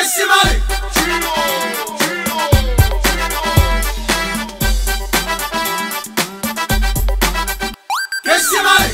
الشمالي الشمالي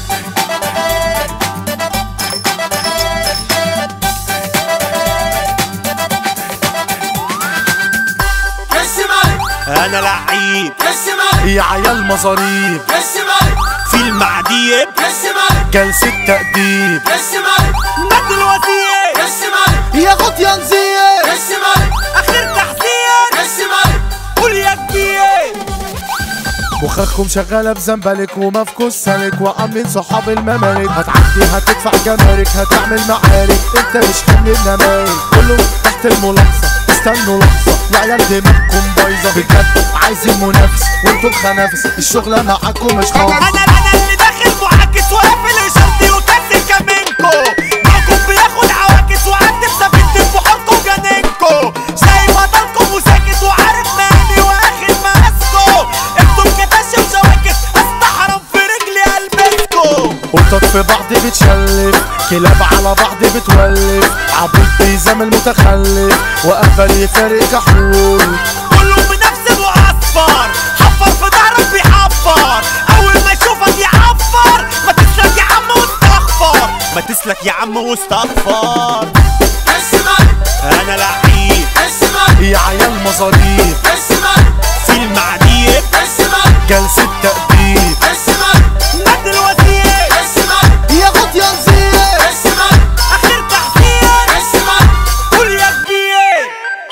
انا لعيب الشمالي يا عيال مصاريف الشمالي في المعدية الشمالي جلسة تأديب الشمالي مد الوزير الشمالي يا غطيان زيه الشمالي اخر تحذير الشمالي قول يا كبير. مخكم شغالة بزنبلك ومفكوس سلك وعاملين صحاب الممالك، هتعدي هتدفع جمارك هتعمل معارك، انت مش حمل النمايل كله تحت الملاحظة. استنوا لحظة يا عيال دماغكم بايظة بجد، عايزين منافس وانتوا خنافس، الشغلة معاكم مش خالص. انا اللي داخل معاكس وقافل اشارتي وكاسر كمينكو، معكم بياخد عواكس وعدي بسفينة بحوركم جنينكو، شايف هضلكم وساكت وعارف مهني واخد مقاسكو، انتوا كتاش وشواكس استحرم في رجلي البسكو. قطط في بعض بتشلف، كلاب على بعض بتولف، عبيط بيزامل متخلف وقفل يفارق كحول. كله بنفس معصفر، حفر في ظهرك بيحفر، اول ما يشوفك يعفر، ما تسلك يا عم واستغفر، ما تسلك يا عم واستغفر. الشمالي انا لعيب الشمالي يا عيال مصاريف الشمالي في المعدية الشمالي جلسة تأديب الشمالي مد الوزير الشمالي يا غطيان زيه الشمالي اخر تحذير الشمالي قول يا كبير.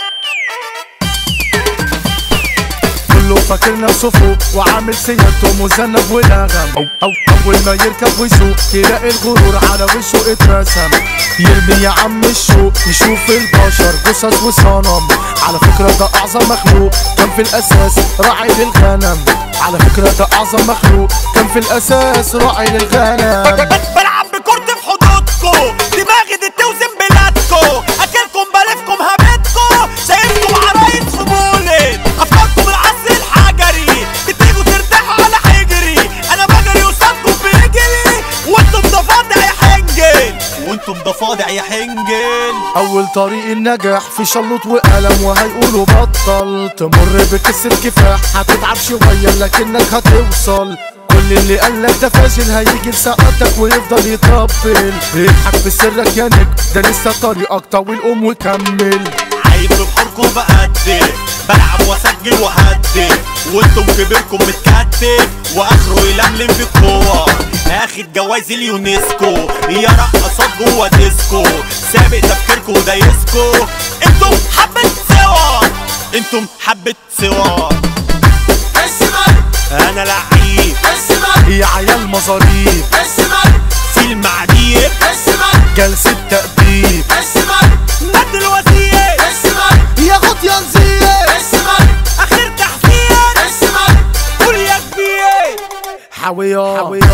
كله فاكر نفسه فوق وعامل سيادته مذنب ونغم، اول ما يركب ويسوق تلاقي الغرور على وشه اترسم، يرمي يا عم الشوق يشوف البشر جثث وصنم. على فكرة ده اعظم مخلوق كان في الاساس راعي للغنم، على فكرة ده اعظم مخلوق كان في الاساس راعي للغنم. بلعب بكورتي في حدودكو، دماغي دي توزن بلادكو، اكلكم بلفكم هبتكو، شايفكم عرايس في بولد، افكاركم العصر الحجري، بتيجوا ترتاحوا على حجري، انا بجري وصدكم بيجري، وانتم ضفادع يا حنجل، وانتم ضفادع يا حنجل. اول طريق النجاح في شلوط وقلم وهيقولوا بطل، تمر بكسر كفاح هتتعب شوية لكنك هتوصل، كل اللي قالك ده فاشل هيجي لسقطك ويفضل يطبل، اضحك في سرك يا نجم ده لسه طريقك طويل قوم وكمل. عايب بحوركم بقدم، بلعب واسجل وهدف، وانتم كبيركم متكتف واخره يلملم في القوة، اخد جوايز اليونسكو يا رقصات جوه ديسكو، سابق تفكيركم دايسكو، انتم حبة سوا انتم حبة سوا. الشمالي انا لعيب الشمالي يا عيال مصاريف الشمالي في المعدية الشمالي جلسة تأديب الشمالي مد الوزير الشمالي يا غطيان زيه الشمالي اخر تحذير الشمالي قول يا كبير. حويات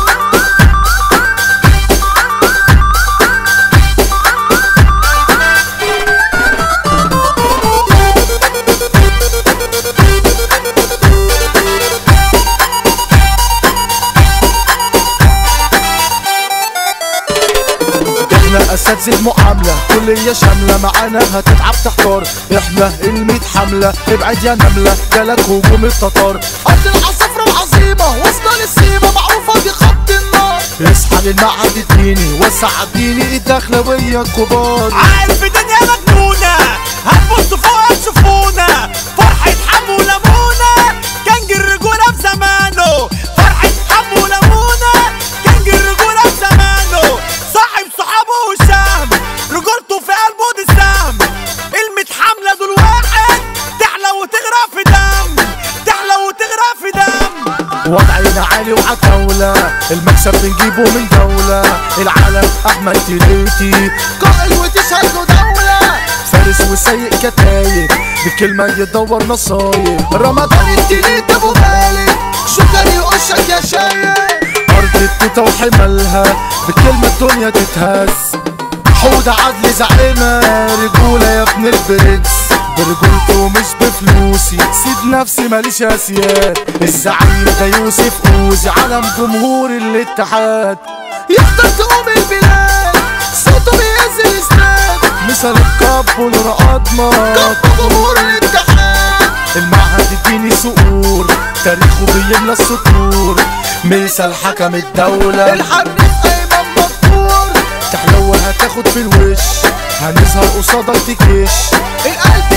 احنا اساتذة معاملة كلية شاملة، معانا هتتعب تحتار، احنا الميت حملة ابعد يا نملة جالك هجوم التتار، ارض العصافرة العظيمة وسط السيمة معروفة دي خط النار، اصحى للمعهد الديني وسع الديني الدخلوية الكبار. عارف الدنيا مجنونة هتبصوا فوق تشوفونا، فرحة حمو لمونة كان الرجولة في زمانه، فرحة حمو لمونة كان الرجولة في زمانه، صاحب صحابه وشهم رجولته في قلبه دي السهم، كلمة حملة دول واحد تحلى وتغرق في دم، تحلى وتغرق في دم. وضعنا عالي وعتاولة المكسب بنجيبه من دولة، العالم أحمد تليتي قائل وتشهد له دولة، فارس وسيء كتايب بكلمة يدور نصايب، رمضان التليت أبو مالك شكر يقشك يا شايب، أرض التوتة وحملها بكلمة الدنيا تتهز، حودة عدل زعيمة رجولة يا ابن البرنس، برجولته مش بفلوسي سيب نفسي ماليش اسياد، الزعيم ده يوسف اوزي علم جمهور الاتحاد، يقدر تقوم البلاد صوته بينزل استاد، مثل الكاب والرقاص صدمة جمهور الاتحاد. المعهد الديني صقور تاريخه بيملى السطور، مثل حكم الدولة الحريف ايمن مغفور. تحلو هتاخد في الوش، هنظهر قصادك تكش، القلب